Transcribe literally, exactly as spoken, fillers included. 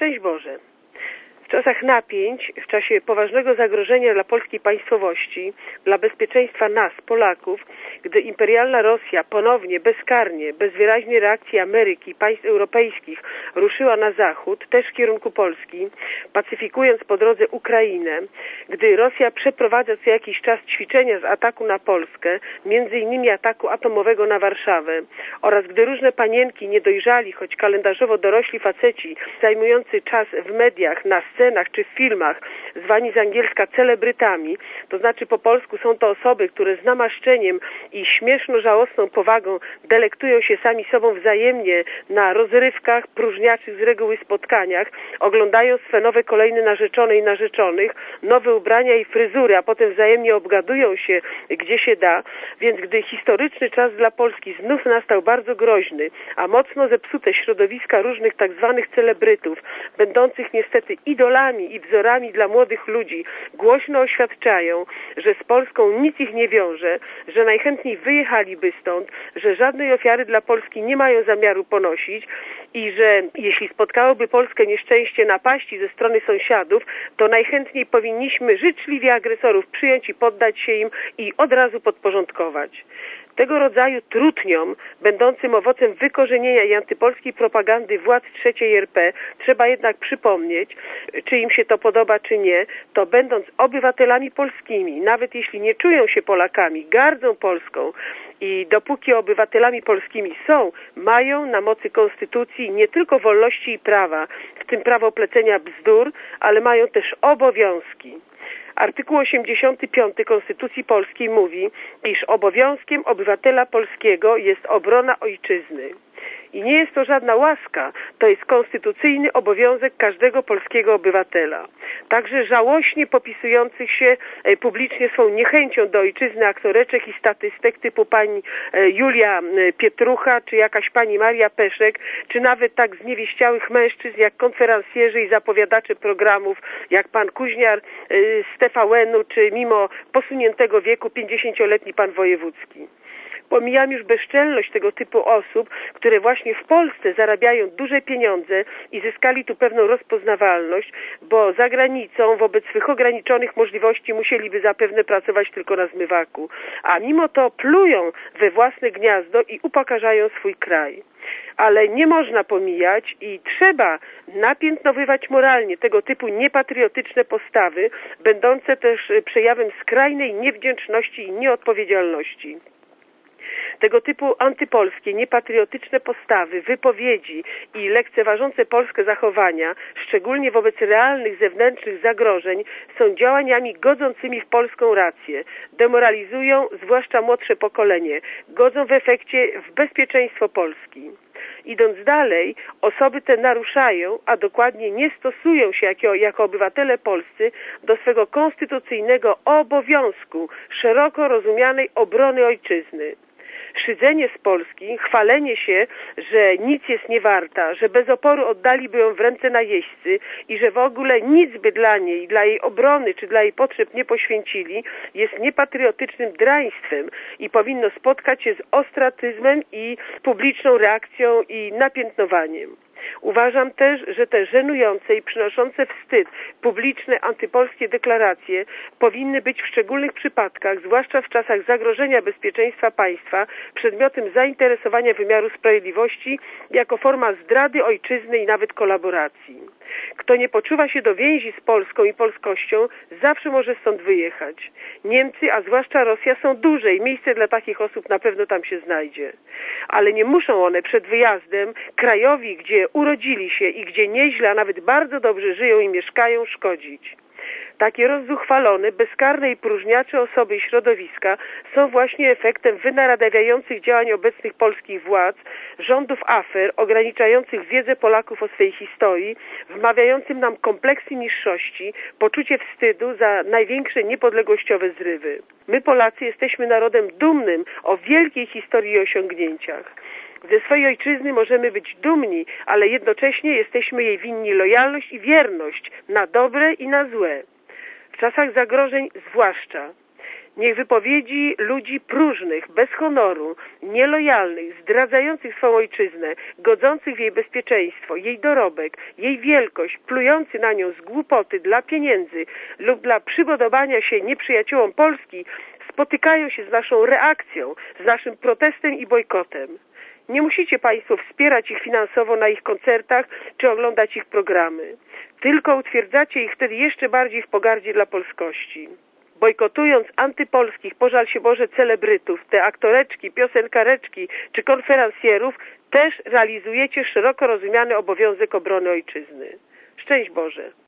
Szczęść Boże. W czasach napięć, w czasie poważnego zagrożenia dla polskiej państwowości, dla bezpieczeństwa nas, Polaków, gdy imperialna Rosja ponownie, bezkarnie, bez wyraźnej reakcji Ameryki i państw europejskich ruszyła na zachód, też w kierunku Polski, pacyfikując po drodze Ukrainę, gdy Rosja przeprowadza co jakiś czas ćwiczenia z ataku na Polskę, między innymi ataku atomowego na Warszawę, oraz gdy różne panienki niedojrzali, choć kalendarzowo dorośli faceci, zajmujący czas w mediach, na scenach czy w filmach, zwani z angielska celebrytami, to znaczy po polsku są to osoby, które z namaszczeniem i śmieszno-żałosną powagą delektują się sami sobą wzajemnie na rozrywkach, próżniaczych z reguły spotkaniach, oglądają swe nowe kolejne narzeczone i narzeczonych, nowe ubrania i fryzury, a potem wzajemnie obgadują się, gdzie się da, więc gdy historyczny czas dla Polski znów nastał bardzo groźny, a mocno zepsute środowiska różnych tak zwanych celebrytów, będących niestety idolami i wzorami dla młodych ludzi, głośno oświadczają, że z Polską nic ich nie wiąże, że najchętniej wyjechaliby stąd, że żadnej ofiary dla Polski nie mają zamiaru ponosić i że jeśli spotkałoby Polskę nieszczęście napaści ze strony sąsiadów, to najchętniej powinniśmy życzliwie agresorów przyjąć i poddać się im i od razu podporządkować. Tego rodzaju trutniom, będącym owocem wykorzenienia i antypolskiej propagandy władz trzeciej R P, trzeba jednak przypomnieć, czy im się to podoba, czy nie, to będąc obywatelami polskimi, nawet jeśli nie czują się Polakami, gardzą Polską i dopóki obywatelami polskimi są, mają na mocy konstytucji nie tylko wolności i prawa, w tym prawo plecenia bzdur, ale mają też obowiązki. Artykuł osiemdziesiąty piąty Konstytucji Polskiej mówi, iż obowiązkiem obywatela polskiego jest obrona ojczyzny. I nie jest to żadna łaska, to jest konstytucyjny obowiązek każdego polskiego obywatela. Także żałośnie popisujących się publicznie swą niechęcią do ojczyzny aktoreczek i statystek typu pani Julia Pietrucha, czy jakaś pani Maria Peszek, czy nawet tak zniewieściałych mężczyzn jak konferencjerzy i zapowiadacze programów, jak pan Kuźniar z T V N-u, czy mimo posuniętego wieku pięćdziesięcioletni pan Wojewódzki. Pomijam już bezczelność tego typu osób, które właśnie w Polsce zarabiają duże pieniądze i zyskali tu pewną rozpoznawalność, bo za granicą wobec swych ograniczonych możliwości musieliby zapewne pracować tylko na zmywaku, a mimo to plują we własne gniazdo i upokarzają swój kraj. Ale nie można pomijać i trzeba napiętnowywać moralnie tego typu niepatriotyczne postawy, będące też przejawem skrajnej niewdzięczności i nieodpowiedzialności. Tego typu antypolskie, niepatriotyczne postawy, wypowiedzi i lekceważące Polskę zachowania, szczególnie wobec realnych zewnętrznych zagrożeń, są działaniami godzącymi w polską rację. Demoralizują zwłaszcza młodsze pokolenie, godzą w efekcie w bezpieczeństwo Polski. Idąc dalej, osoby te naruszają, a dokładnie nie stosują się jako, jako obywatele polscy do swego konstytucyjnego obowiązku szeroko rozumianej obrony ojczyzny. Szydzenie z Polski, chwalenie się, że nic jest nie warta, że bez oporu oddaliby ją w ręce najeźdźcy i że w ogóle nic by dla niej, dla jej obrony czy dla jej potrzeb nie poświęcili, jest niepatriotycznym draństwem i powinno spotkać się z ostracyzmem i publiczną reakcją i napiętnowaniem. Uważam też, że te żenujące i przynoszące wstyd publiczne antypolskie deklaracje powinny być w szczególnych przypadkach, zwłaszcza w czasach zagrożenia bezpieczeństwa państwa, przedmiotem zainteresowania wymiaru sprawiedliwości jako forma zdrady ojczyzny i nawet kolaboracji. Kto nie poczuwa się do więzi z Polską i polskością, zawsze może stąd wyjechać. Niemcy, a zwłaszcza Rosja, są duże i miejsce dla takich osób na pewno tam się znajdzie. Ale nie muszą one przed wyjazdem krajowi, gdzie urodzili się i gdzie nieźle, a nawet bardzo dobrze żyją i mieszkają, szkodzić. Takie rozzuchwalone, bezkarne i próżniacze osoby i środowiska są właśnie efektem wynaradawiających działań obecnych polskich władz, rządów afer, ograniczających wiedzę Polaków o swej historii, wmawiającym nam kompleksy niższości, poczucie wstydu za największe niepodległościowe zrywy. My Polacy jesteśmy narodem dumnym o wielkiej historii i osiągnięciach. Ze swojej ojczyzny możemy być dumni, ale jednocześnie jesteśmy jej winni lojalność i wierność na dobre i na złe. W czasach zagrożeń zwłaszcza. Niech wypowiedzi ludzi próżnych, bez honoru, nielojalnych, zdradzających swą ojczyznę, godzących w jej bezpieczeństwo, jej dorobek, jej wielkość, plujący na nią z głupoty dla pieniędzy lub dla przypodobania się nieprzyjaciołom Polski, spotykają się z naszą reakcją, z naszym protestem i bojkotem. Nie musicie Państwo wspierać ich finansowo na ich koncertach czy oglądać ich programy. Tylko utwierdzacie ich wtedy jeszcze bardziej w pogardzie dla polskości. Bojkotując antypolskich, pożal się Boże, celebrytów, te aktoreczki, piosenkareczki czy konferencjerów, też realizujecie szeroko rozumiany obowiązek obrony ojczyzny. Szczęść Boże!